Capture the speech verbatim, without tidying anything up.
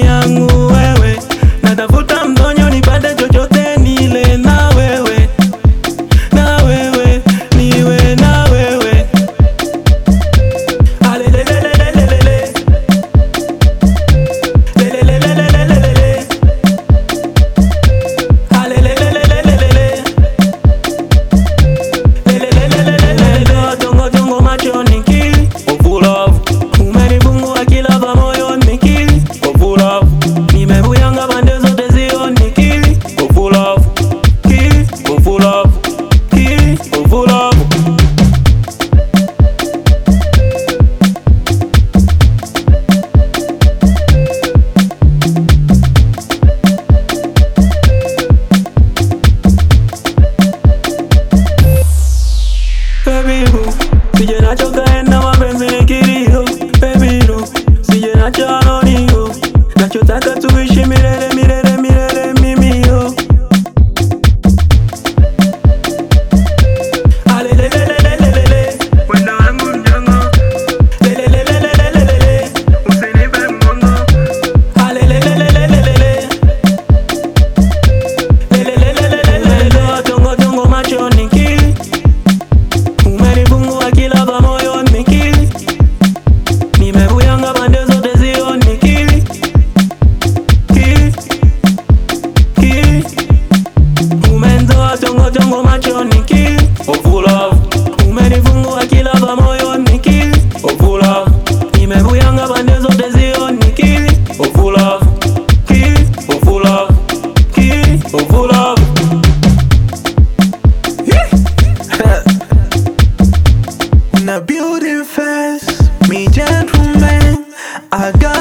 yangu wewe, natafuta mtonyo nipate chochote nile na wewe, na wewe, niwe na wewe. Alelelelelelele, lelelelelelele, alelelelelelele, lelelelelelele. Tongo tongo macho nikili, oh full of, umenifungua kila pa moyo nikili, oh full of, nimebuyanga pande zote zio nikili, oh full of, kili, oh full of, kili, oh full of. Baby boo, sije nachoka enda mapenzi ni kilio. Baby boo, sije nachoka nonigo, nachotaka tuishi milele milele milele mimi yo. Alelelelelelele, wenda wangu mjongo. Lelelelelelele, usinipe mgongo. Alelelelelelele, lelelelelelele. Tongo tongo macho nikili, umenifungua kila pa moyo nikili, nimebuyanga pande zote zio nikili, kili, kili, umenitoa tongo tongo macho nikili, oh full of, umenifungua kila pa moyo nikili, oh full of, nimebuyanga pande zote zio nikili, oh full of, kili, oh full of, kili, oh full of. In a building fast, me gentleman, I got